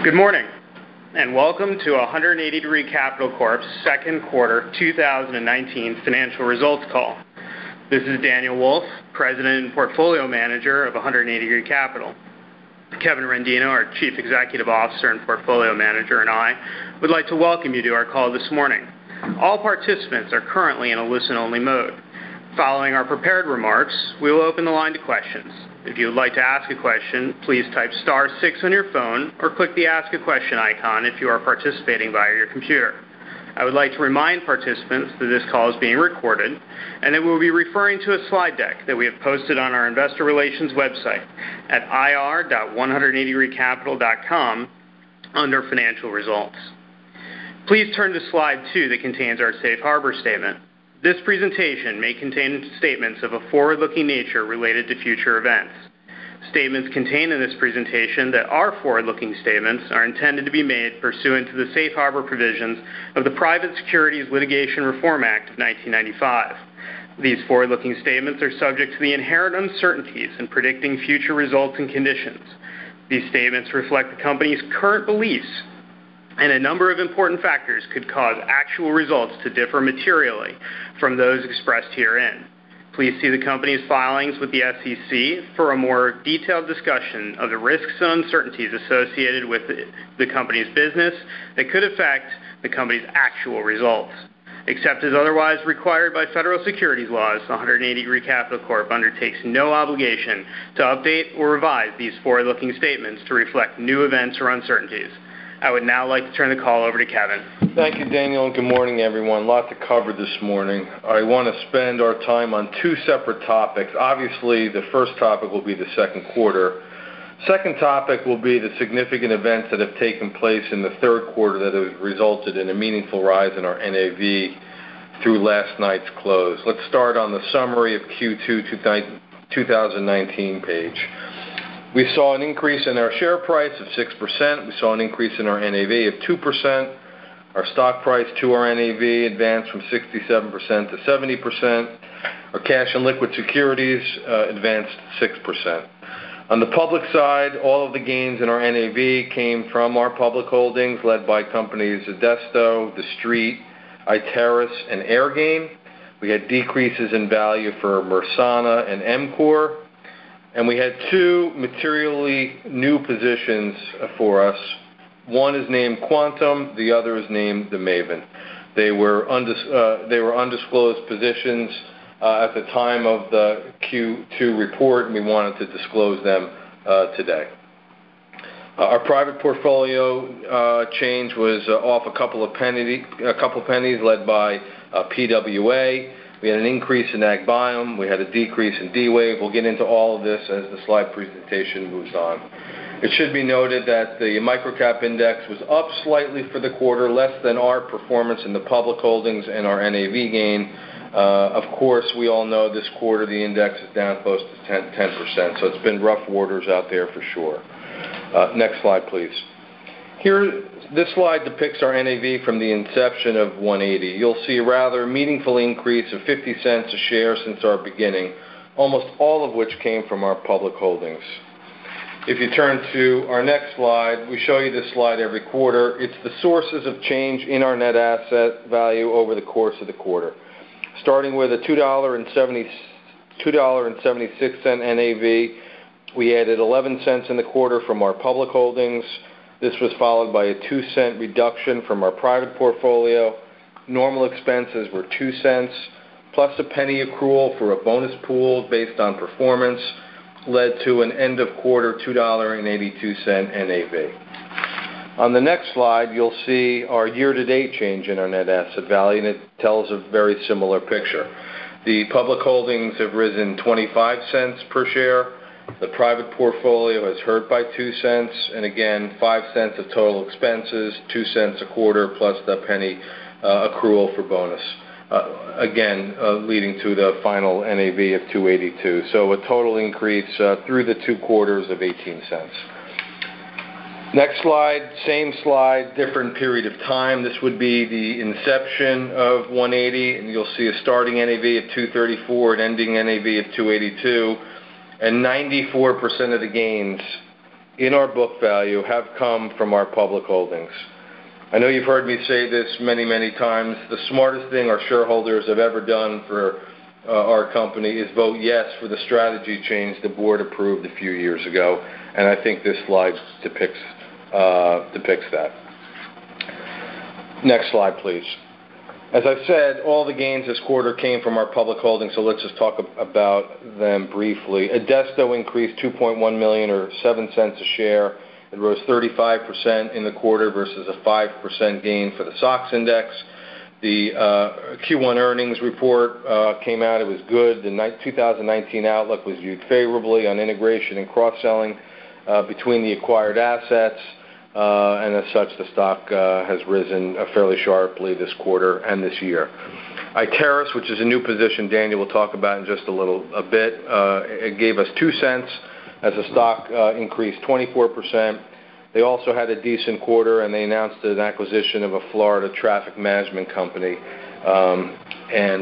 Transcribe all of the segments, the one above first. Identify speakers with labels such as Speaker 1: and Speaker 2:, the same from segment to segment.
Speaker 1: Good morning, and welcome to 180 Degree Capital Corp's second quarter 2019 financial results call. This is Daniel Wolf, President and Portfolio Manager of 180 Degree Capital. Kevin Rendino, our Chief Executive Officer and Portfolio Manager, and I would like to welcome you to our call this morning. All participants are currently in a listen-only mode. Following our prepared remarks, we will open the line to questions. If you would like to ask a question, please type *6 on your phone or click the Ask a Question icon if you are participating via your computer. I would like to remind participants that this call is being recorded and that we will be referring to a slide deck that we have posted on our investor relations website at ir.180degreecapital.com under Financial Results. Please turn to slide 2 that contains our safe harbor statement. This presentation may contain statements of a forward-looking nature related to future events. Statements contained in this presentation that are forward-looking statements are intended to be made pursuant to the safe harbor provisions of the Private Securities Litigation Reform Act of 1995. These forward-looking statements are subject to the inherent uncertainties in predicting future results and conditions. These statements reflect the company's current beliefs, and a number of important factors could cause actual results to differ materially from those expressed herein. Please see the company's filings with the SEC for a more detailed discussion of the risks and uncertainties associated with the company's business that could affect the company's actual results. Except as otherwise required by federal securities laws, 180 Degree Capital Corp undertakes no obligation to update or revise these forward-looking statements to reflect new events or uncertainties. I would now like to turn the call over to Kevin.
Speaker 2: Thank you, Daniel, and good morning, everyone. A lot to cover this morning. I want to spend our time on two separate topics. Obviously, the first topic will be the second quarter. Second topic will be the significant events that have taken place in the third quarter that have resulted in a meaningful rise in our NAV through last night's close. Let's start on the summary of Q2 2019 page. We saw an increase in our share price of 6%. We saw an increase in our NAV of 2%. Our stock price to our NAV advanced from 67% to 70%. Our cash and liquid securities advanced 6%. On the public side, all of the gains in our NAV came from our public holdings led by companies Adesto, The Street, Iteris, and Airgain. We had decreases in value for Mersana and MCOR. And we had two materially new positions for us. One is named Quantum, the other is named the Maven. They were undisclosed positions at the time of the Q2 report, and we wanted to disclose them today. Our private portfolio change was off a couple pennies led by PWA. We had an increase in AgBiome. We had a decrease in D-Wave. We'll get into all of this as the slide presentation moves on. It should be noted that the microcap index was up slightly for the quarter, less than our performance in the public holdings and our NAV gain. Of course, we all know this quarter the index is down close to 10%, so it's been rough waters out there for sure. Next slide, please. Here, this slide depicts our NAV from the inception of 180. You'll see a rather meaningful increase of 50 cents a share since our beginning, almost all of which came from our public holdings. If you turn to our next slide, we show you this slide every quarter. It's the sources of change in our net asset value over the course of the quarter. Starting with a $2.76 NAV, we added 11 cents in the quarter from our public holdings. This was followed by a 2-cent reduction from our private portfolio. Normal expenses were 2 cents, plus a penny accrual for a bonus pool based on performance, led to an end-of-quarter $2.82 NAV. On the next slide, you'll see our year-to-date change in our net asset value, and it tells a very similar picture. The public holdings have risen 25 cents per share. The private portfolio has hurt by 2 cents, and again, 5 cents of total expenses, 2 cents a quarter, plus the penny accrual for bonus. Again, leading to the final NAV of 282. So a total increase through the 2 quarters of 18 cents. Next slide, same slide, different period of time. This would be the inception of 180, and you'll see a starting NAV of 234, an ending NAV of 282. And 94% of the gains in our book value have come from our public holdings. I know you've heard me say this many, many times. The smartest thing our shareholders have ever done for our company is vote yes for the strategy change the board approved a few years ago, and I think this slide depicts that. Next slide, please. As I said, all the gains this quarter came from our public holdings, so let's just talk about them briefly. Adesto increased $2.1 million or 7 cents a share. It rose 35% in the quarter versus a 5% gain for the SOX index. The Q1 earnings report came out. It was good. The 2019 outlook was viewed favorably on integration and cross-selling between the acquired assets, and as such, the stock has risen fairly sharply this quarter and this year. Iteris, which is a new position Daniel will talk about in just a bit, it gave us 2 cents as the stock increased 24%. They also had a decent quarter, and they announced an acquisition of a Florida traffic management company, and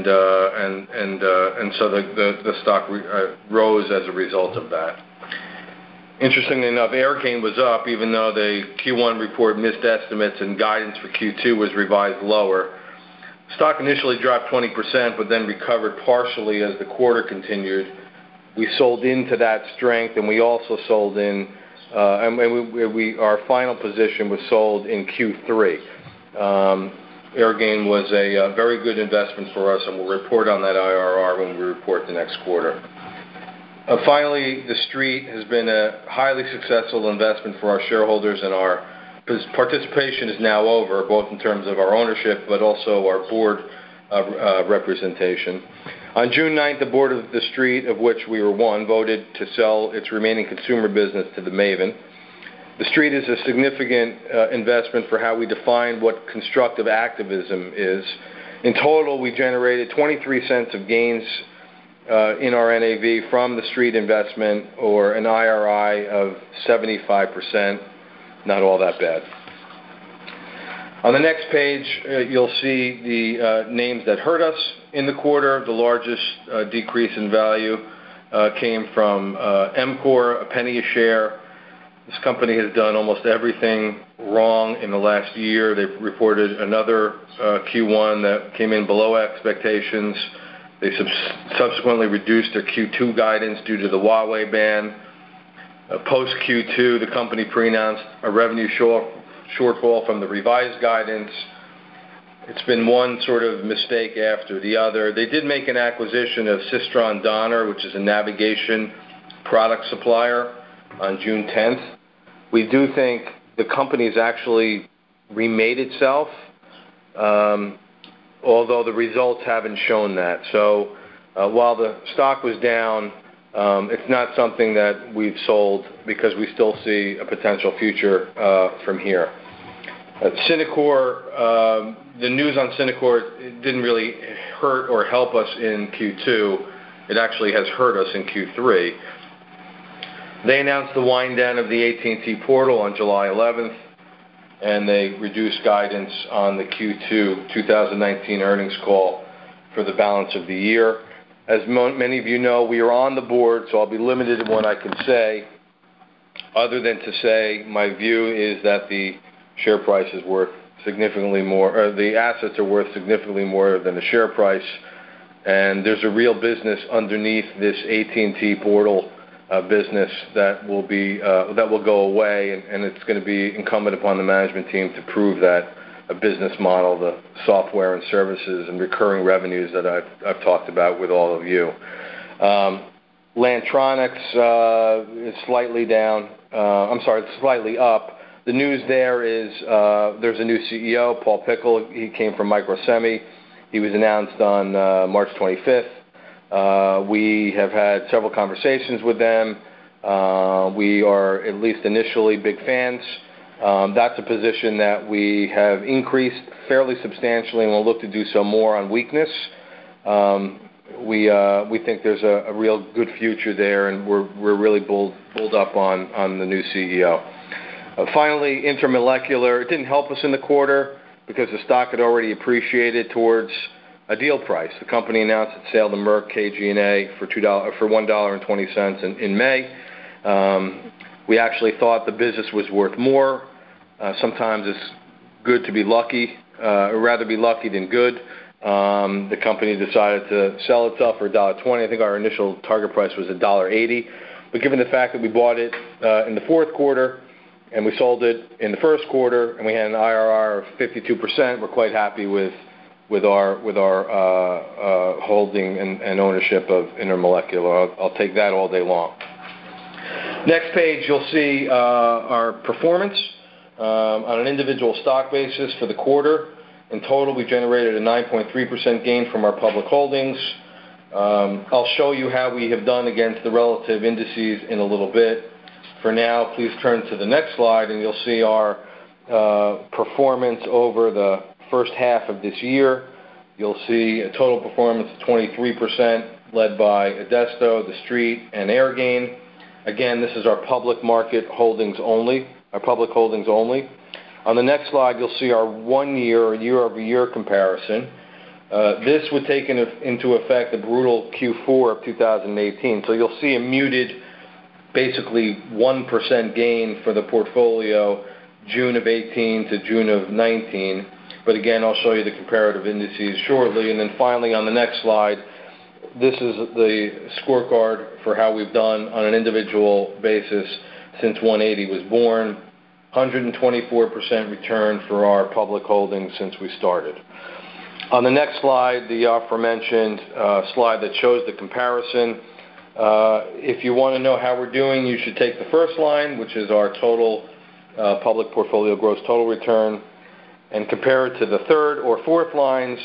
Speaker 2: so the stock rose as a result of that. Interestingly enough, Airgain was up, even though the Q1 report missed estimates and guidance for Q2 was revised lower. Stock initially dropped 20%, but then recovered partially as the quarter continued. We sold into that strength, and we also sold in, our final position was sold in Q3. Airgain was a very good investment for us, and we'll report on that IRR when we report the next quarter. Finally, the Street has been a highly successful investment for our shareholders, and our participation is now over, both in terms of our ownership but also our board representation. On June 9th, the board of the Street, of which we were one, voted to sell its remaining consumer business to the Maven. The Street is a significant investment for how we define what constructive activism is. In total, we generated 23 cents of gains in our NAV from the Street investment, or an IRI of 75%. Not all that bad. On the next page, you'll see the names that hurt us in the quarter. The largest decrease in value came from EMCOR, a penny a share. This company has done almost everything wrong in the last year. They've reported another Q1 that came in below expectations. They subsequently reduced their Q2 guidance due to the Huawei ban. Post Q2, the company pre-announced a revenue shortfall from the revised guidance. It's been one sort of mistake after the other. They did make an acquisition of Systron Donner, which is a navigation product supplier, on June 10th. We do think the company's actually remade itself, although the results haven't shown that. So while the stock was down, it's not something that we've sold because we still see a potential future from here. Synacor, the news on Synacor didn't really hurt or help us in Q2. It actually has hurt us in Q3. They announced the wind down of the AT&T portal on July 11th, and they reduced guidance on the Q2 2019 earnings call for the balance of the year. As many of you know, we are on the board, so I'll be limited in what I can say, other than to say my view is that the share price is worth significantly more, or the assets are worth significantly more than the share price, and there's a real business underneath this AT&T portal business that will go away, and it's going to be incumbent upon the management team to prove that a business model, the software and services and recurring revenues that I've talked about with all of you. Lantronix is slightly down. It's slightly up. The news there is there's a new CEO, Paul Pickle. He came from Microsemi. He was announced on March 25th. We have had several conversations with them. We are, at least initially, big fans. That's a position that we have increased fairly substantially, and we'll look to do so more on weakness. We think there's a real good future there, and we're really bulled up on the new CEO. Finally, Intermolecular. It didn't help us in the quarter because the stock had already appreciated towards a deal price. The company announced its sale to Merck KGaA for $1.20 in May. We actually thought the business was worth more. Sometimes it's good to be lucky, or rather be lucky than good. The company decided to sell itself for $1.20. I think our initial target price was $1.80. But given the fact that we bought it in the fourth quarter and we sold it in the first quarter and we had an IRR of 52%, we're quite happy with our holding and ownership of Intermolecular. I'll take that all day long. Next page, you'll see our performance on an individual stock basis for the quarter. In total, we generated a 9.3% gain from our public holdings. I'll show you how we have done against the relative indices in a little bit. For now, please turn to the next slide, and you'll see our performance over the first half of this year. You'll see a total performance of 23%, led by Adesto, The Street, and Airgain. Again, this is our public market holdings only, our public holdings only. On the next slide, you'll see our 1 year or year-over-year comparison. This would take into effect the brutal Q4 of 2018. So you'll see a muted, basically 1% gain for the portfolio, June of 18 to June of 19. But again, I'll show you the comparative indices shortly. And then finally, on the next slide, this is the scorecard for how we've done on an individual basis since 180 was born. 124% return for our public holdings since we started. On the next slide, the aforementioned slide that shows the comparison. If you want to know how we're doing, you should take the first line, which is our total public portfolio gross total return, and compare it to the third or fourth lines,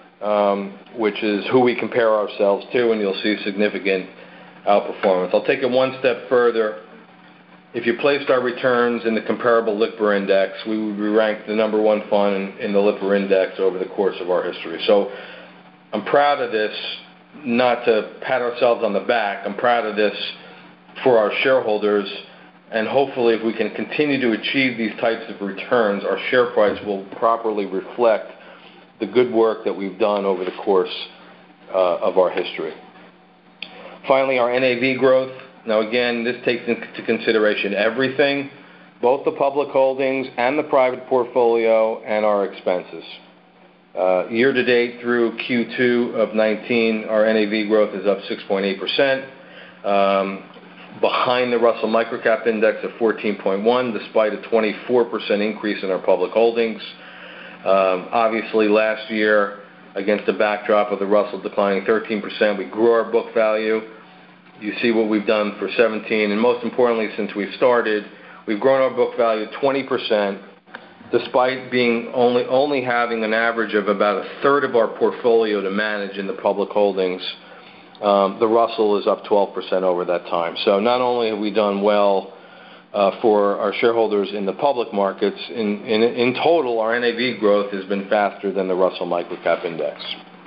Speaker 2: which is who we compare ourselves to, and you'll see significant outperformance. I'll take it one step further. If you placed our returns in the comparable Lipper Index, we would be ranked the #1 fund in the Lipper Index over the course of our history. So I'm proud of this, not to pat ourselves on the back. I'm proud of this for our shareholders, and hopefully if we can continue to achieve these types of returns, our share price will properly reflect the good work that we've done over the course of our history. Finally, our NAV growth. Now again, this takes into consideration everything, both the public holdings and the private portfolio and our expenses. Year to date through Q2 of 19, our NAV growth is up 6.8%, behind the Russell Microcap Index of 14.1, despite a 24% increase in our public holdings. Obviously, last year, against the backdrop of the Russell declining 13%, we grew our book value. You see what we've done for 17, and most importantly, since we've started, we've grown our book value 20%, despite being only having an average of about a third of our portfolio to manage in the public holdings. The Russell is up 12% over that time. So not only have we done well for our shareholders in the public markets, in total, our NAV growth has been faster than the Russell Microcap Index.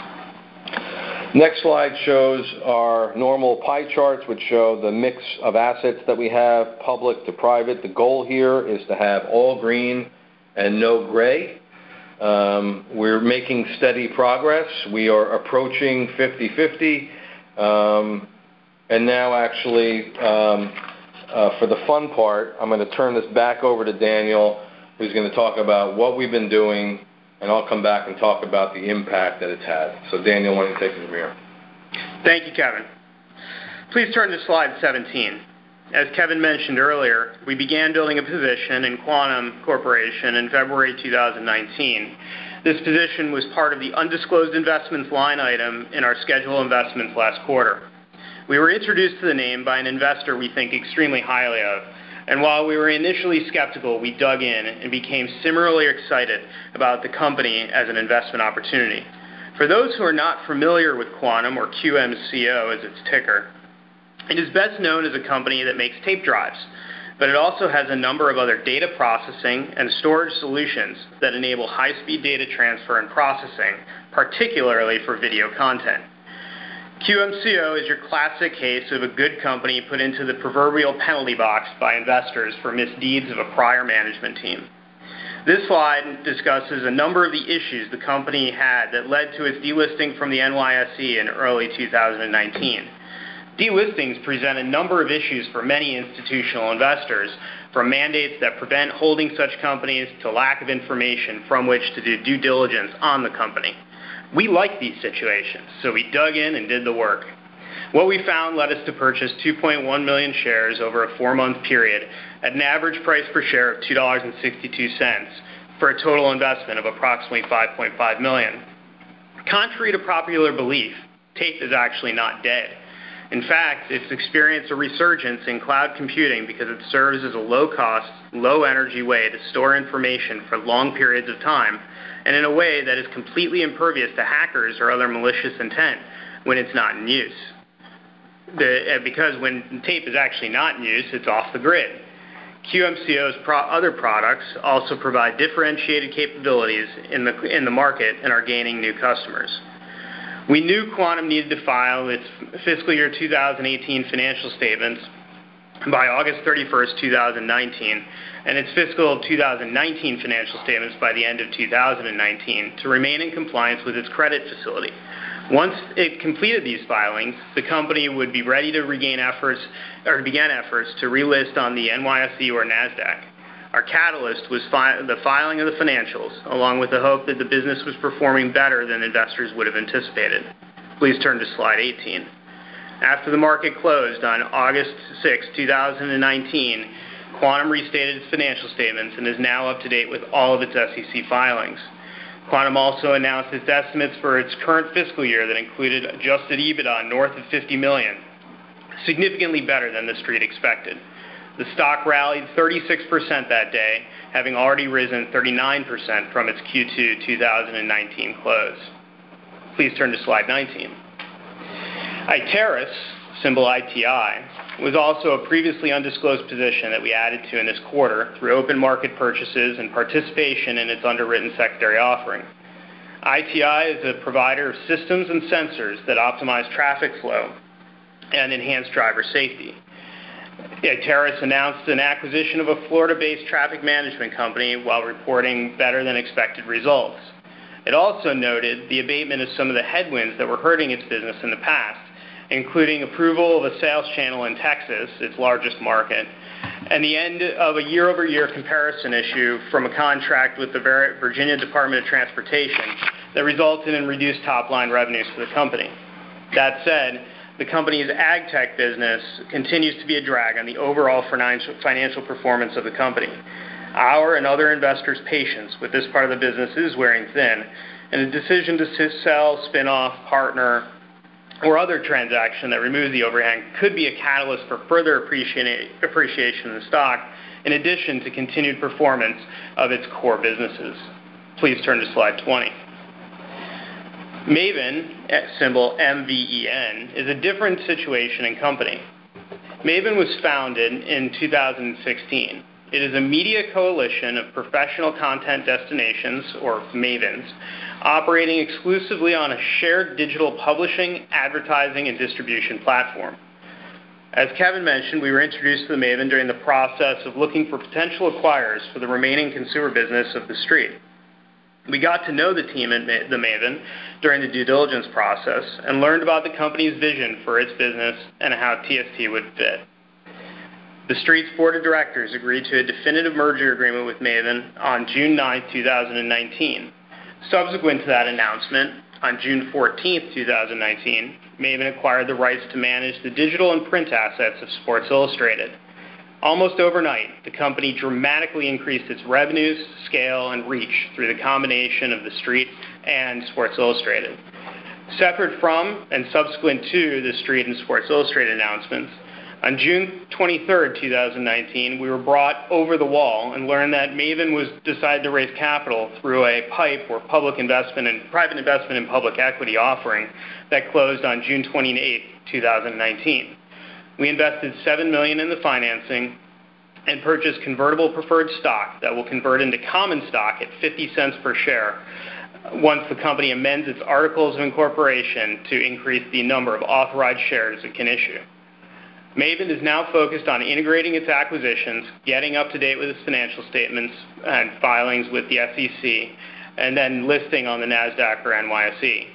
Speaker 2: Next slide shows our normal pie charts, which show the mix of assets that we have, public to private. The goal here is to have all green and no gray. We're making steady progress. We are approaching 50-50. And now actually, for the fun part, I'm going to turn this back over to Daniel, who's going to talk about what we've been doing, and I'll come back and talk about the impact that it's had. So Daniel, why don't you take it from here?
Speaker 1: Thank you, Kevin. Please turn to slide 17. As Kevin mentioned earlier, we began building a position in Quantum Corporation in February 2019. This position was part of the undisclosed investments line item in our schedule of investments last quarter. We were introduced to the name by an investor we think extremely highly of, and while we were initially skeptical, we dug in and became similarly excited about the company as an investment opportunity. For those who are not familiar with Quantum, or QMCO as its ticker, it is best known as a company that makes tape drives, but it also has a number of other data processing and storage solutions that enable high-speed data transfer and processing, particularly for video content. QMCO is your classic case of a good company put into the proverbial penalty box by investors for misdeeds of a prior management team. This slide discusses a number of the issues the company had that led to its delisting from the NYSE in early 2019. Delistings present a number of issues for many institutional investors, from mandates that prevent holding such companies to lack of information from which to do due diligence on the company. We like these situations, so we dug in and did the work. What we found led us to purchase 2.1 million shares over a 4-month period at an average price per share of $2.62 for a total investment of approximately $5.5 million. Contrary to popular belief, tape is actually not dead. In fact, it's experienced a resurgence in cloud computing because it serves as a low-cost, low-energy way to store information for long periods of time, and in a way that is completely impervious to hackers or other malicious intent when it's not in use. Because when tape is actually not in use, it's off the grid. QMCO's other products also provide differentiated capabilities in the market and are gaining new customers. We knew Quantum needed to file its fiscal year 2018 financial statements by August 31st, 2019, and its fiscal 2019 financial statements by the end of 2019 to remain in compliance with its credit facility. Once it completed these filings, the company would be ready to begin efforts to relist on the NYSE or NASDAQ. Our catalyst was the filing of the financials, along with the hope that the business was performing better than investors would have anticipated. Please turn to slide 18. After the market closed on August 6, 2019, Quantum restated its financial statements and is now up to date with all of its SEC filings. Quantum also announced its estimates for its current fiscal year that included adjusted EBITDA north of $50 million, significantly better than the Street expected. The stock rallied 36% that day, having already risen 39% from its Q2 2019 close. Please turn to slide 19. Iteris, symbol ITI, was also a previously undisclosed position that we added to in this quarter through open market purchases and participation in its underwritten secondary offering. ITI is a provider of systems and sensors that optimize traffic flow and enhance driver safety. Iteris announced an acquisition of a Florida-based traffic management company while reporting better than expected results. It also noted the abatement of some of the headwinds that were hurting its business in the past, including approval of a sales channel in Texas, its largest market, and the end of a year-over-year comparison issue from a contract with the Virginia Department of Transportation that resulted in reduced top-line revenues for the company. That said, the company's ag tech business continues to be a drag on the overall financial performance of the company. Our and other investors' patience with this part of the business is wearing thin, and a decision to sell, spin-off, partner, or other transaction that removes the overhang could be a catalyst for further appreciation in the stock, in addition to continued performance of its core businesses. Please turn to slide 20. Maven, symbol MVEN, is a different situation and company. Maven was founded in 2016. It is a media coalition of professional content destinations, or Mavens, operating exclusively on a shared digital publishing, advertising, and distribution platform. As Kevin mentioned, we were introduced to the Maven during the process of looking for potential acquirers for the remaining consumer business of the Street. We got to know the team at the Maven during the due diligence process and learned about the company's vision for its business and how TST would fit. The Street's board of directors agreed to a definitive merger agreement with Maven on June 9, 2019. Subsequent to that announcement, on June 14, 2019, Maven acquired the rights to manage the digital and print assets of Sports Illustrated. Almost overnight, the company dramatically increased its revenues, scale, and reach through the combination of the Street and Sports Illustrated. Separate from and subsequent to the Street and Sports Illustrated announcements, on June 23, 2019, we were brought over the wall and learned that Maven decided to raise capital through a PIPE, or private investment in public equity offering, that closed on June 28, 2019. We invested $7 million in the financing and purchased convertible preferred stock that will convert into common stock at 50 cents per share once the company amends its articles of incorporation to increase the number of authorized shares it can issue. Maven is now focused on integrating its acquisitions, getting up to date with its financial statements and filings with the SEC, and then listing on the NASDAQ or NYSE.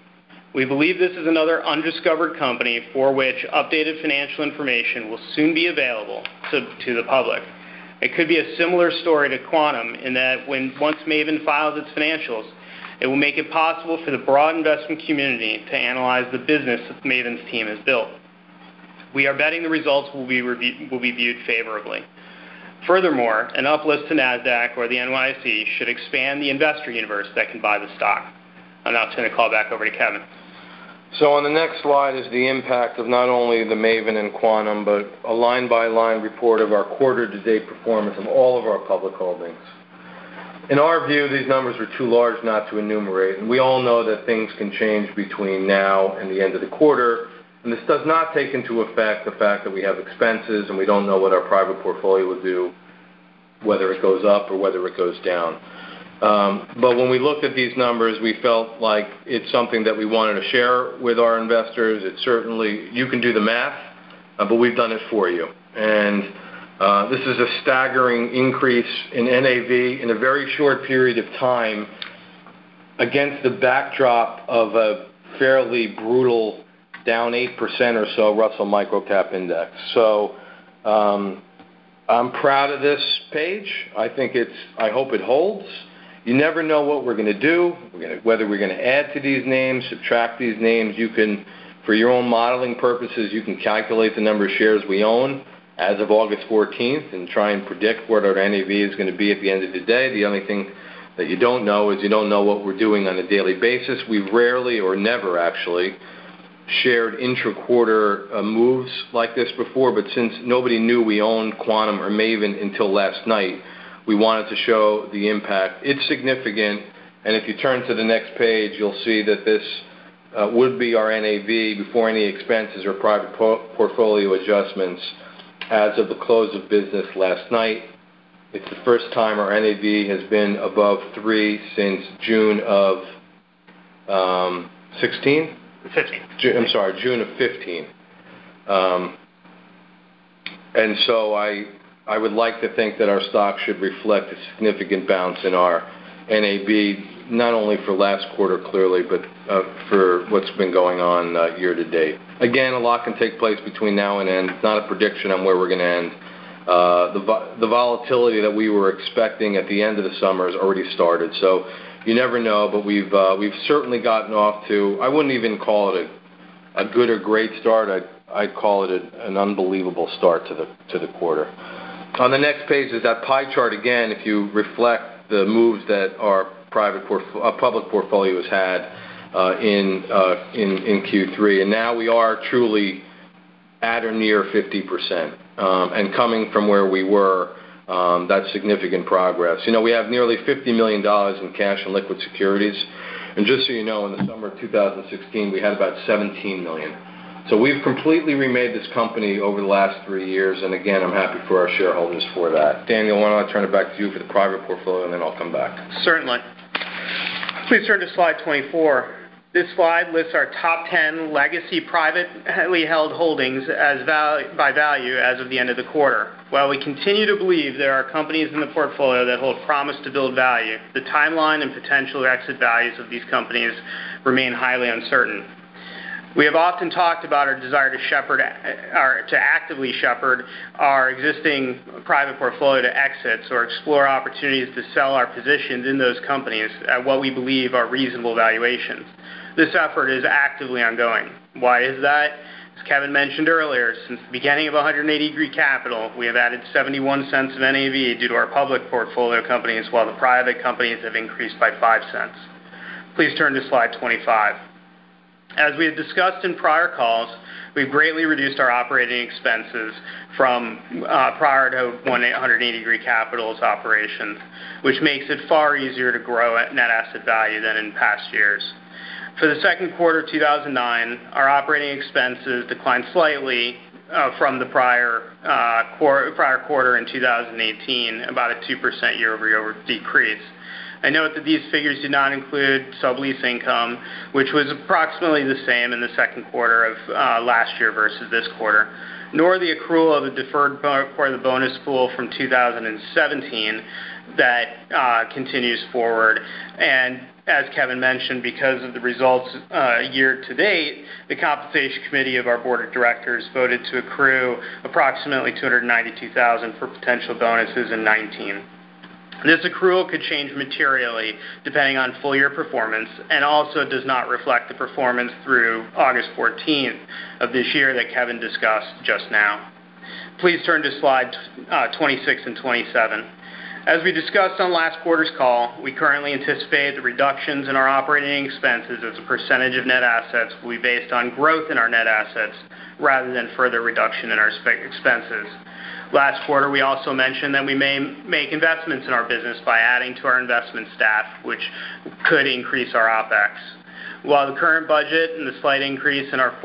Speaker 1: We believe this is another undiscovered company for which updated financial information will soon be available to the public. It could be a similar story to Quantum in that once Maven files its financials, it will make it possible for the broad investment community to analyze the business that Maven's team has built. We are betting the results will be viewed favorably. Furthermore, an uplist to NASDAQ or the NYSE should expand the investor universe that can buy the stock. I'll now turn the call back over to Kevin.
Speaker 2: So on the next slide is the impact of not only the Maven and Quantum, but a line-by-line report of our quarter-to-date performance of all of our public holdings. In our view, these numbers are too large not to enumerate, and we all know that things can change between now and the end of the quarter, and this does not take into effect the fact that we have expenses and we don't know what our private portfolio will do, whether it goes up or whether it goes down. But when we looked at these numbers, we felt like it's something that we wanted to share with our investors. It's certainly, you can do the math, but we've done it for you. And this is a staggering increase in NAV in a very short period of time against the backdrop of a fairly brutal down 8% or so Russell Microcap Index. So I'm proud of this page. I hope it holds. You never know what we're going to do, whether we're going to add to these names, subtract these names. You can, for your own modeling purposes, you can calculate the number of shares we own as of August 14th and try and predict what our NAV is going to be at the end of the day. The only thing that you don't know is you don't know what we're doing on a daily basis. We've rarely or never actually shared intra-quarter moves like this before, but since nobody knew we owned Quantum or Maven until last night, we wanted to show the impact. It's significant, and if you turn to the next page, you'll see that this would be our NAV before any expenses or private portfolio adjustments as of the close of business last night. It's the first time our NAV has been above 3 since June of 16?
Speaker 1: 15.
Speaker 2: I'm sorry, June of 15. And so I would like to think that our stock should reflect a significant bounce in our NAV, not only for last quarter clearly, but for what's been going on year to date. Again, a lot can take place between now and end. It's not a prediction on where we're going to end. The volatility that we were expecting at the end of the summer has already started. So you never know, but we've certainly gotten off to, I wouldn't even call it a good or great start. I'd call it an unbelievable start to the quarter. On the next page is that pie chart again. If you reflect the moves that our public portfolio has had in Q3, and now we are truly at or near 50%, and coming from where we were, that's significant progress. You know, we have nearly $50 million in cash and liquid securities, and just so you know, in the summer of 2016, we had about $17 million. So we've completely remade this company over the last 3 years, and again, I'm happy for our shareholders for that. Daniel, why don't I turn it back to you for the private portfolio, and then I'll come back.
Speaker 1: Certainly. Please turn to slide 24. This slide lists our top 10 legacy privately held holdings by value as of the end of the quarter. While we continue to believe there are companies in the portfolio that hold promise to build value, the timeline and potential exit values of these companies remain highly uncertain. We have often talked about our desire to actively shepherd our existing private portfolio to exits or explore opportunities to sell our positions in those companies at what we believe are reasonable valuations. This effort is actively ongoing. Why is that? As Kevin mentioned earlier, since the beginning of 180 Degree Capital, we have added 71 cents of NAV due to our public portfolio companies, while the private companies have increased by 5 cents. Please turn to slide 25. As we had discussed in prior calls, we've greatly reduced our operating expenses from prior to 180 Degree Capital's operations, which makes it far easier to grow at net asset value than in past years. For the second quarter of 2009, our operating expenses declined slightly from the prior quarter in 2018, about a 2% year-over-year decrease. I note that these figures do not include sublease income, which was approximately the same in the second quarter of last year versus this quarter, nor the accrual of the deferred part of the bonus pool from 2017, that continues forward. And as Kevin mentioned, because of the results year to date, the Compensation Committee of our Board of Directors voted to accrue approximately $292,000 for potential bonuses in 2019. This accrual could change materially depending on full year performance and also does not reflect the performance through August 14th of this year that Kevin discussed just now. Please turn to slide 26 and 27. As we discussed on last quarter's call, we currently anticipate the reductions in our operating expenses as a percentage of net assets will be based on growth in our net assets rather than further reduction in our expenses. Last quarter, we also mentioned that we may make investments in our business by adding to our investment staff, which could increase our OPEX. While the current budget and the slight increase in our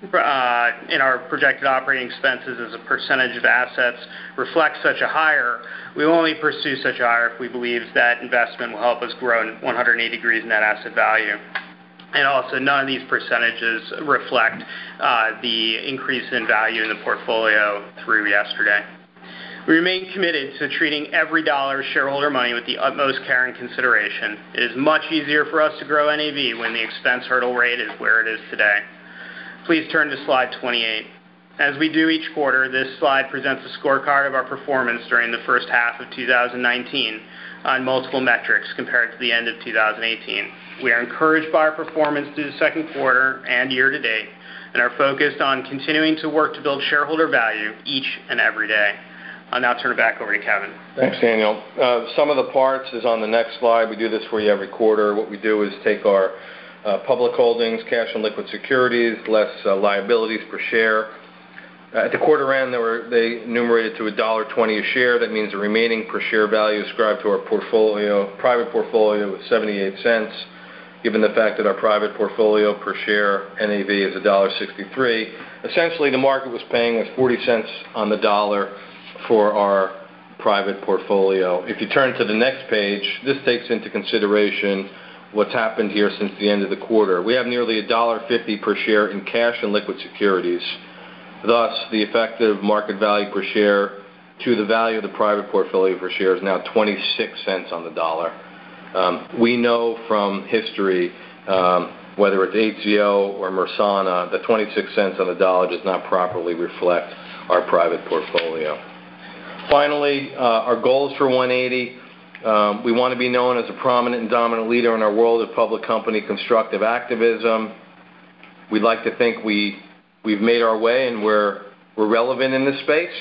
Speaker 1: projected operating expenses as a percentage of assets reflects such a hire, we will only pursue such a hire if we believe that investment will help us grow in 180 degrees net asset value. And also, none of these percentages reflect the increase in value in the portfolio through yesterday. We remain committed to treating every dollar of shareholder money with the utmost care and consideration. It is much easier for us to grow NAV when the expense hurdle rate is where it is today. Please turn to slide 28. As we do each quarter, this slide presents a scorecard of our performance during the first half of 2019 on multiple metrics compared to the end of 2018. We are encouraged by our performance through the second quarter and year to date and are focused on continuing to work to build shareholder value each and every day. I'll now turn it back over to Kevin.
Speaker 2: Thanks, Daniel. Some of the parts is on the next slide. We do this for you every quarter. What we do is take our public holdings, cash and liquid securities, less liabilities per share. At the quarter end, they enumerated to $1.20 a share. That means the remaining per share value ascribed to our private portfolio was 78 cents. Given the fact that our private portfolio per share NAV is $1.63, essentially the market was paying us 40 cents on the dollar for our private portfolio. If you turn to the next page, this takes into consideration what's happened here since the end of the quarter. We have nearly $1.50 per share in cash and liquid securities. Thus, the effective market value per share to the value of the private portfolio per share is now 26 cents on the dollar. We know from history, whether it's HZO or Mersana, that 26 cents on the dollar does not properly reflect our private portfolio. Finally, our goals for 180. We want to be known as a prominent and dominant leader in our world of public company constructive activism. We'd like to think we've made our way and we're relevant in this space.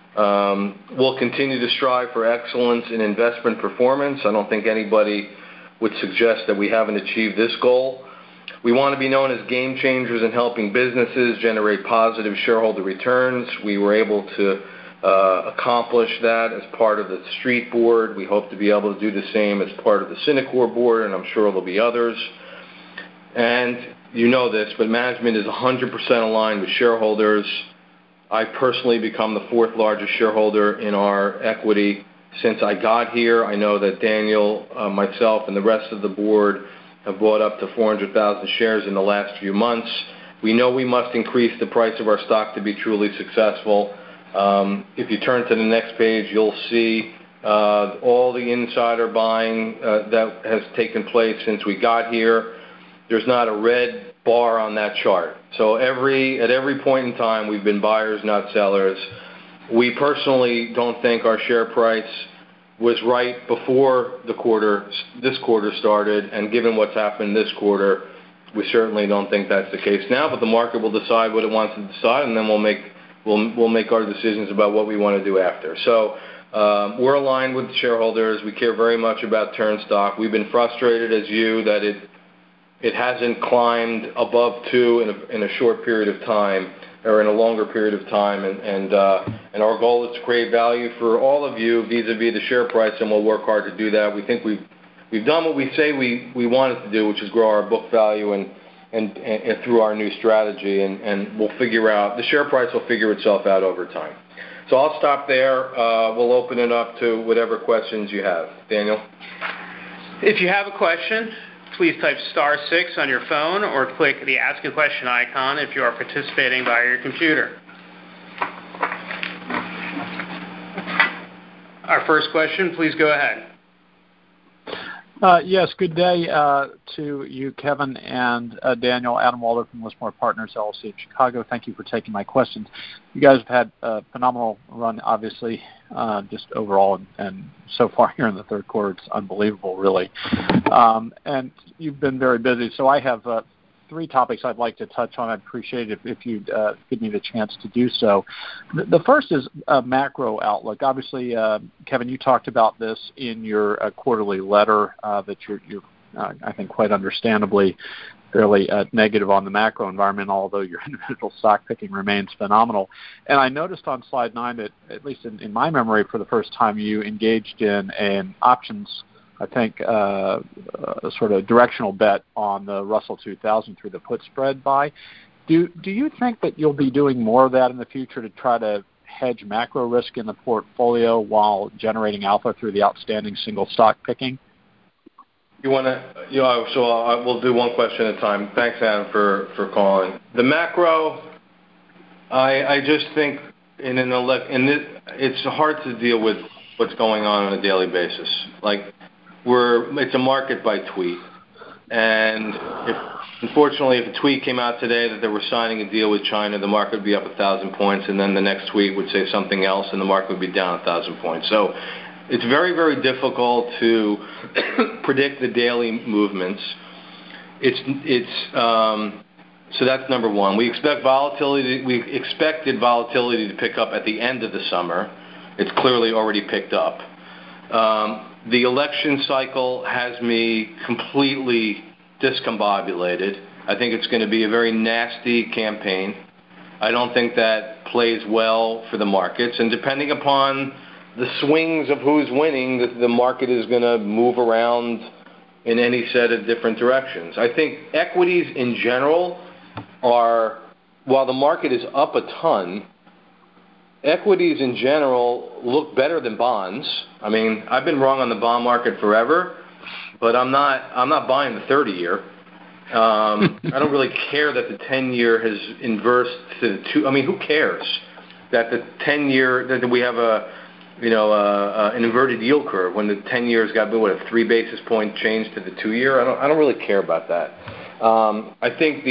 Speaker 2: We'll continue to strive for excellence in investment performance. I don't think anybody would suggest that we haven't achieved this goal. We want to be known as game changers in helping businesses generate positive shareholder returns. We were able to accomplish that as part of the Street Board. We hope to be able to do the same as part of the Synacor Board, and I'm sure there'll be others. And you know this, but management is 100% aligned with shareholders. I personally become the fourth largest shareholder in our equity since I got here. I know that Daniel, myself, and the rest of the board have bought up to 400,000 shares in the last few months. We know we must increase the price of our stock to be truly successful. If you turn to the next page, you'll see all the insider buying that has taken place since we got here. There's not a red bar on that chart. So at every point in time, we've been buyers, not sellers. We personally don't think our share price was right before this quarter started, and given what's happened this quarter, we certainly don't think that's the case now. But the market will decide what it wants to decide, and then we'll make our decisions about what we want to do after. So we're aligned with shareholders. We care very much about turn stock. We've been frustrated as you that it hasn't climbed above 2 in a short period of time, or in a longer period of time, and our goal is to create value for all of you vis-a-vis the share price, and we'll work hard to do that. We think we've done what we say we wanted to do, which is grow our book value and through our new strategy, and we'll figure out, the share price will figure itself out over time. So I'll stop there. We'll open it up to whatever questions you have. Daniel?
Speaker 1: If you have a question, please type *6 on your phone or click the Ask a Question icon if you are participating via your computer. Our first question. Please go ahead.
Speaker 3: Yes, good day to you, Kevin, and Daniel. Adam Walder from Lismore Partners, LLC in Chicago. Thank you for taking my questions. You guys have had a phenomenal run, obviously, just overall, and so far here in the third quarter, it's unbelievable, really. And you've been very busy, so I have three topics I'd like to touch on. I'd appreciate it if you'd give me the chance to do so. The first is a macro outlook. Obviously, Kevin, you talked about this in your quarterly letter that you're I think quite understandably fairly negative on the macro environment, although your individual stock picking remains phenomenal. And I noticed on slide 9 that, at least in my memory, for the first time, you engaged in an options, I think, sort of directional bet on the Russell 2000 through the put spread buy. Do you think that you'll be doing more of that in the future to try to hedge macro risk in the portfolio while generating alpha through the outstanding single stock picking?
Speaker 2: You want to, so we'll do one question at a time. Thanks, Adam, for calling. The macro, I just think it's hard to deal with what's going on a daily basis. Like, it's a market by tweet, and unfortunately, if a tweet came out today that they were signing a deal with China, the market would be up 1,000 points, and then the next tweet would say something else, and the market would be down 1,000 points. So it's very, very difficult to predict the daily movements. So that's number one. We expected volatility to pick up at the end of the summer. It's clearly already picked up. The election cycle has me completely discombobulated. I think it's going to be a very nasty campaign. I don't think that plays well for the markets. And depending upon the swings of who's winning, the market is going to move around in any set of different directions. I think equities in general while the market is up a ton, equities in general look better than bonds. I mean, I've been wrong on the bond market forever, but I'm not buying the 30-year. I don't really care that the 10-year has inversed to the 2. I mean, who cares that the 10-year that we have an inverted yield curve when the 10-year's got a 3 basis point change to the 2-year? I don't really care about that. I think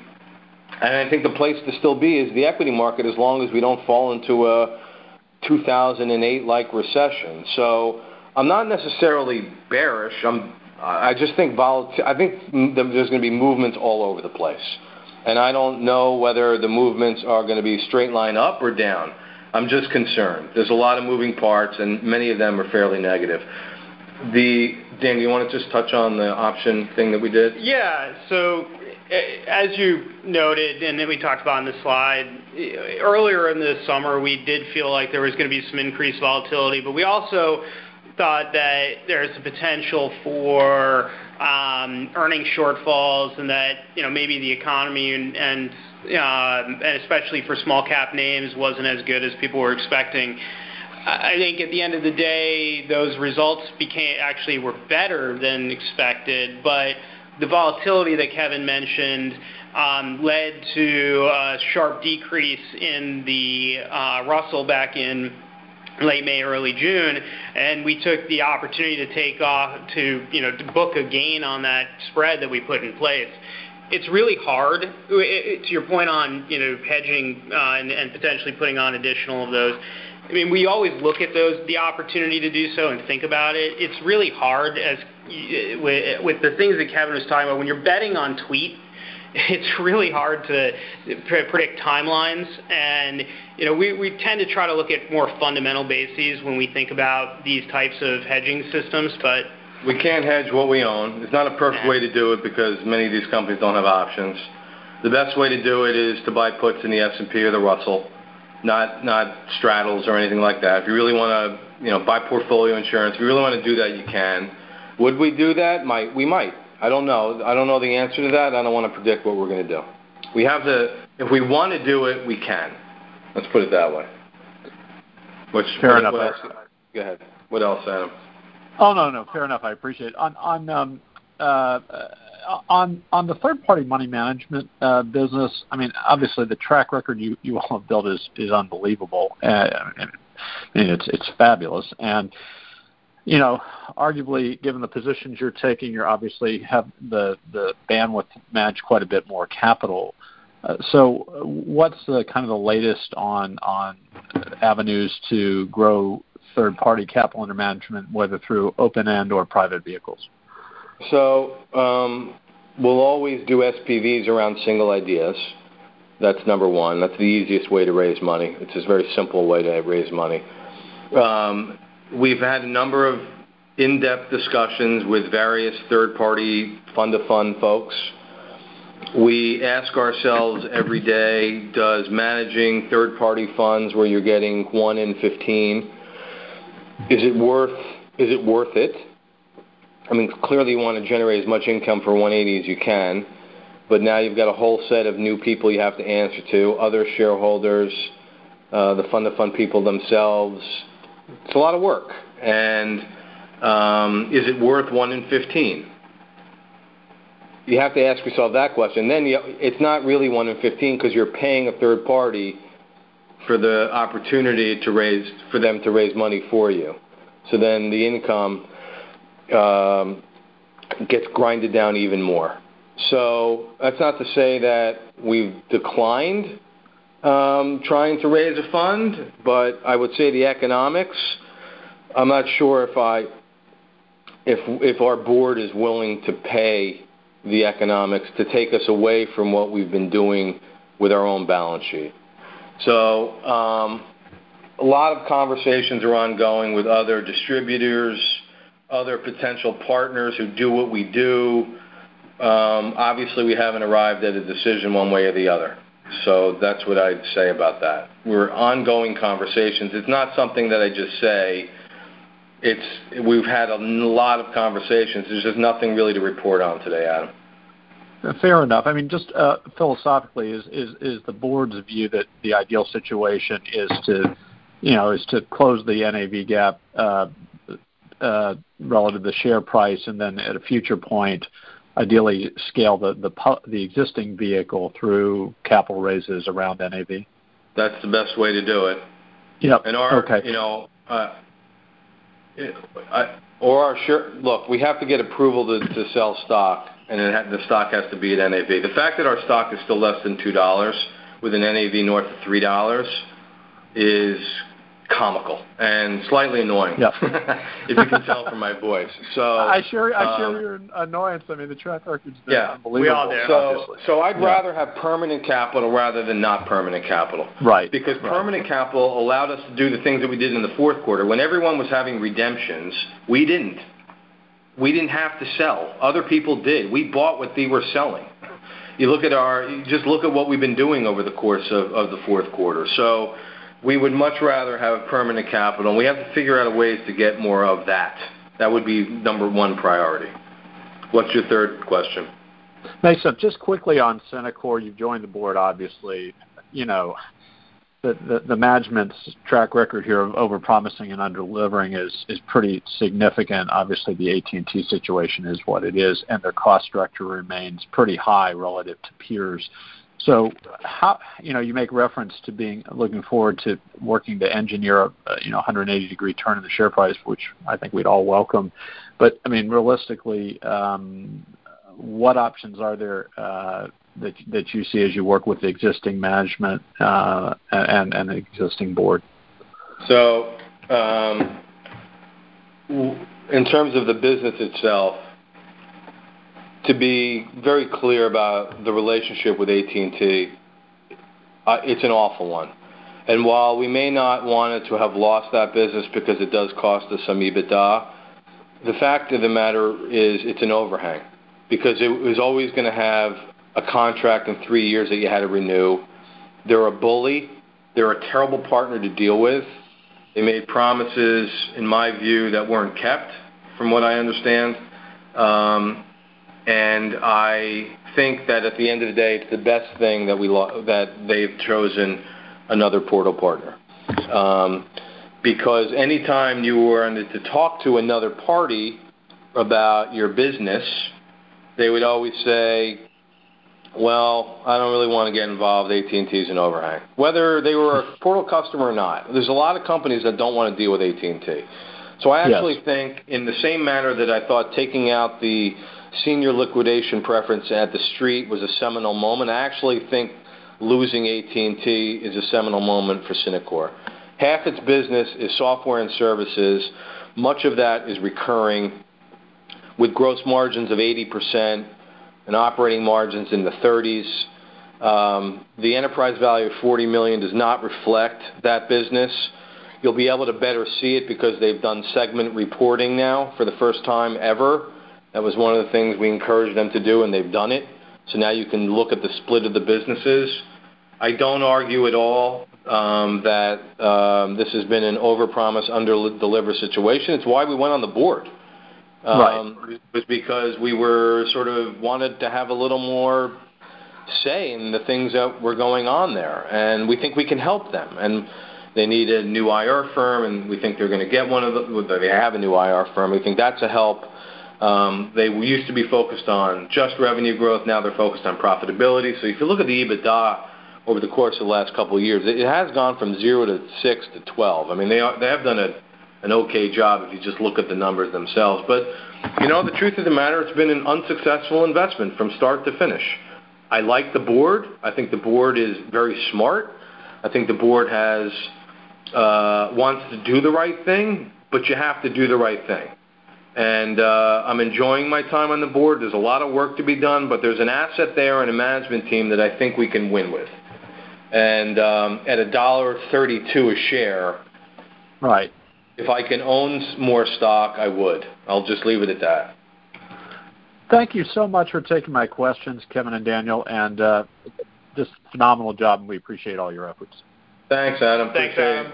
Speaker 2: the place to still be is the equity market, as long as we don't fall into a 2008-like recession. So I'm not necessarily bearish. I just think there's going to be movements all over the place, and I don't know whether the movements are going to be straight line up or down. I'm just concerned. There's a lot of moving parts, and many of them are fairly negative. Dan, you want to just touch on the option thing that we did?
Speaker 1: Yeah. So as you noted, and then we talked about on the slide, earlier in the summer, we did feel like there was going to be some increased volatility, but we also thought that there's a potential for earning shortfalls, and that maybe the economy and especially for small cap names wasn't as good as people were expecting. I think at the end of the day, those results were better than expected, but the volatility that Kevin mentioned led to a sharp decrease in the Russell back in late May, early June, and we took the opportunity to take off to book a gain on that spread that we put in place. It's really hard, to your point on hedging and potentially putting on additional of those. I mean, we always look at the opportunity to do so and think about it. It's really hard with the things that Kevin was talking about. When you're betting on tweet, it's really hard to predict timelines, and we tend to try to look at more fundamental bases when we think about these types of hedging systems. But
Speaker 2: we can't hedge what we own. It's not a perfect way to do it because many of these companies don't have options. The best way to do it is to buy puts in the S&P or the Russell, not straddles or anything like that. If you really want to buy portfolio insurance, if you really want to do that, you can. Would we do that? We might. I don't know. I don't know the answer to that. I don't want to predict what we're going to do. If we want to do it, we can. Let's put it that way.
Speaker 3: Fair enough.
Speaker 2: Go ahead. What else, Adam?
Speaker 3: Oh, no. Fair enough. I appreciate it. On the third-party money management business, I mean, obviously the track record you all have built is unbelievable. And it's fabulous. And arguably, given the positions you're taking, you obviously have the bandwidth to manage quite a bit more capital. So what's the kind of the latest on avenues to grow third-party capital under management, whether through open-end or private vehicles?
Speaker 2: So we'll always do SPVs around single ideas. That's number one. That's the easiest way to raise money. It's a very simple way to raise money. We've had a number of in-depth discussions with various third-party fund-to-fund folks. We ask ourselves every day, does managing third-party funds where you're getting 1 in 15, is it worth it? I mean, clearly you want to generate as much income for 180 as you can, but now you've got a whole set of new people you have to answer to, other shareholders, the fund-to-fund people themselves. It's a lot of work. And is it worth 1 in 15? You have to ask yourself that question. Then it's not really 1 in 15 because you're paying a third party for the opportunity for them to raise money for you. So then the income gets grinded down even more. So that's not to say that we've declined trying to raise a fund, but I would say the economics, I'm not sure if our board is willing to pay the economics to take us away from what we've been doing with our own balance sheet. So a lot of conversations are ongoing with other distributors, other potential partners who do what we do. Obviously, we haven't arrived at a decision one way or the other. So that's what I'd say about that. We're ongoing conversations. It's not something that I just say. We've had a lot of conversations. There's just nothing really to report on today, Adam.
Speaker 3: Fair enough. I mean, just philosophically, is the board's view that the ideal situation is to close the NAV gap relative to the share price, and then at a future point, ideally scale the existing vehicle through capital raises around NAV? That's
Speaker 2: the best way to do it.
Speaker 3: Yep.
Speaker 2: And look, we have to get approval to sell stock, and the stock has to be at NAV. The fact that our stock is still less than $2 with an NAV north of $3 is comical and slightly annoying.
Speaker 3: Yep.
Speaker 2: If you can tell from my voice. So
Speaker 3: I share your annoyance. I mean, the track record's been unbelievable.
Speaker 1: We all do.
Speaker 2: So I'd rather have permanent capital rather than not permanent capital.
Speaker 3: Right.
Speaker 2: Because permanent capital allowed us to do the things that we did in the fourth quarter. When everyone was having redemptions, we didn't. We didn't have to sell. Other people did. We bought what they were selling. Just look at what we've been doing over the course of the fourth quarter. So we would much rather have permanent capital, and we have to figure out a ways to get more of that. That would be number one priority. What's your third question?
Speaker 3: Mason, just quickly on Synacor, you've joined the board, obviously. The management's track record here of overpromising and under-delivering is pretty significant. Obviously, the AT&T situation is what it is, and their cost structure remains pretty high relative to peers. So, you make reference to looking forward to working to engineer a 180-degree turn in the share price, which I think we'd all welcome. But I mean, realistically, what options are there that you see as you work with the existing management and the existing board?
Speaker 2: So, in terms of the business itself, to be very clear about the relationship with AT&T, it's an awful one. And while we may not want it to have lost that business because it does cost us some EBITDA, the fact of the matter is it's an overhang because it was always going to have a contract in 3 years that you had to renew. They're a bully. They're a terrible partner to deal with. They made promises, in my view, that weren't kept, from what I understand. And I think that at the end of the day, it's the best thing that they've chosen another portal partner. Because anytime you were to talk to another party about your business, they would always say, Well, I don't really want to get involved. AT&T is an overhang. Whether they were a portal customer or not, there's a lot of companies that don't want to deal with AT&T. So I actually think, in the same manner that I thought taking out the senior liquidation preference at the street was a seminal moment, I actually think losing AT&T is a seminal moment for Synacor. Half its business is software and services. Much of that is recurring, with gross margins of 80% and operating margins in the 30s. The enterprise value of $40 million does not reflect that business. You'll be able to better see it because they've done segment reporting now for the first time ever. That was one of the things we encouraged them to do, and they've done it. So now you can look at the split of the businesses. I don't argue at all that this has been an overpromise, under-deliver situation. It's why we went on the board. Right. Was because we were sort of wanted to have a little more say in the things that were going on there, and we think we can help them. And they need a new IR firm, and we think they're going to get one of them. They have a new IR firm. We think that's a help. They used to be focused on just revenue growth. Now they're focused on profitability. So if you look at the EBITDA over the course of the last couple of years, it has gone from 0 to 6 to 12. I mean, they have done an okay job if you just look at the numbers themselves. But, the truth of the matter, it's been an unsuccessful investment from start to finish. I like the board. I think the board is very smart. I think the board wants to do the right thing, but you have to do the right thing. And I'm enjoying my time on the board. There's a lot of work to be done, but there's an asset there and a management team that I think we can win with. And at $1.32 a share,
Speaker 3: right.
Speaker 2: If I can own more stock, I would. I'll just leave it at that.
Speaker 3: Thank you so much for taking my questions, Kevin and Daniel, and just phenomenal job, and we appreciate all your efforts.
Speaker 2: Thanks, Adam.
Speaker 1: Thanks, Adam.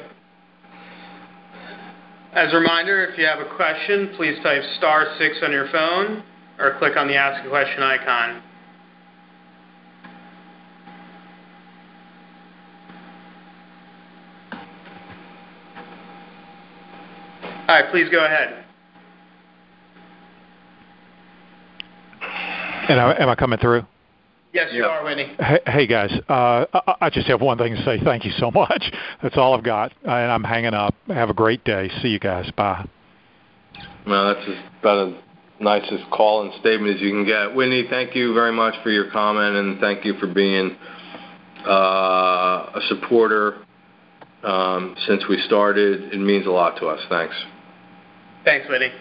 Speaker 1: As a reminder, if you have a question, please type *6 on your phone or click on the Ask a Question icon. All right, please go ahead.
Speaker 4: Am I coming through?
Speaker 1: Yes, you are, Whitney.
Speaker 4: Hey guys. I just have one thing to say. Thank you so much. That's all I've got, and I'm hanging up. Have a great day. See you guys. Bye.
Speaker 2: Well, that's about as nicest call and statement as you can get. Whitney, thank you very much for your comment, and thank you for being a supporter since we started. It means a lot to us. Thanks.
Speaker 1: Thanks, Whitney.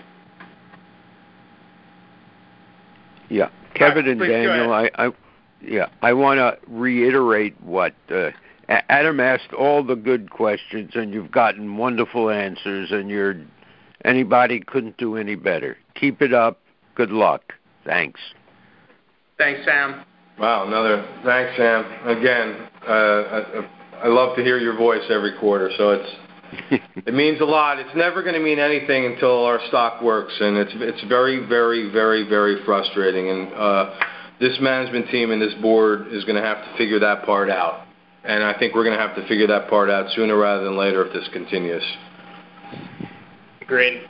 Speaker 5: Yeah, Kevin and Daniel, I want to reiterate what Adam asked all the good questions, and you've gotten wonderful answers, and anybody couldn't do any better. Keep it up. Good luck. Thanks.
Speaker 1: Thanks, Sam.
Speaker 2: Wow, thanks, Sam. Again, I love to hear your voice every quarter, so it means a lot. It's never going to mean anything until our stock works, and it's very, very, very, very frustrating. And this management team and this board is going to have to figure that part out. And I think we're going to have to figure that part out sooner rather than later if this continues.
Speaker 1: Agreed.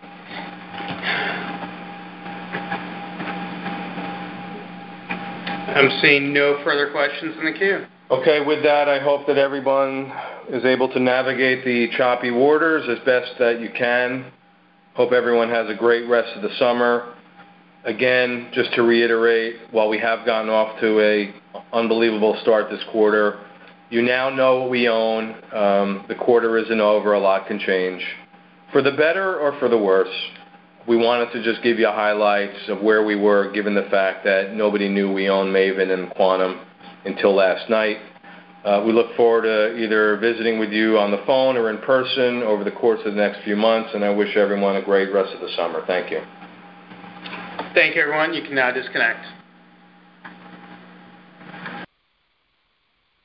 Speaker 1: I'm seeing no further questions in the queue.
Speaker 2: Okay, with that, I hope that everyone is able to navigate the choppy waters as best that you can. Hope everyone has a great rest of the summer. Again, just to reiterate, while we have gotten off to an unbelievable start this quarter, you now know what we own. The quarter isn't over. A lot can change. For the better or for the worse, we wanted to just give you highlights of where we were, given the fact that nobody knew we owned Maven and Quantum until last night. We look forward to either visiting with you on the phone or in person over the course of the next few months, and I wish everyone a great rest of the summer. Thank you.
Speaker 1: Thank you, everyone. You can now disconnect.